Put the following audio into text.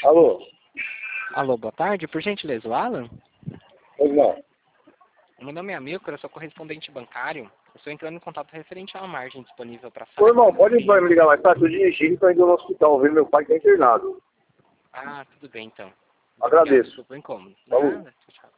Alô? Alô, boa tarde. Por gentileza, o Alan? Pois não. Meu nome é Amilcar, eu sou correspondente bancário. Eu estou entrando em contato referente a uma margem disponível para Ô, saque. irmão, pode me ligar mais tarde. Tô dirigindo e tô indo no hospital ver meu pai que tá internado. Ah, tudo bem então. Muito obrigado, Agradeço. desculpa o incômodo. Falou. Nada, tchau, tchau.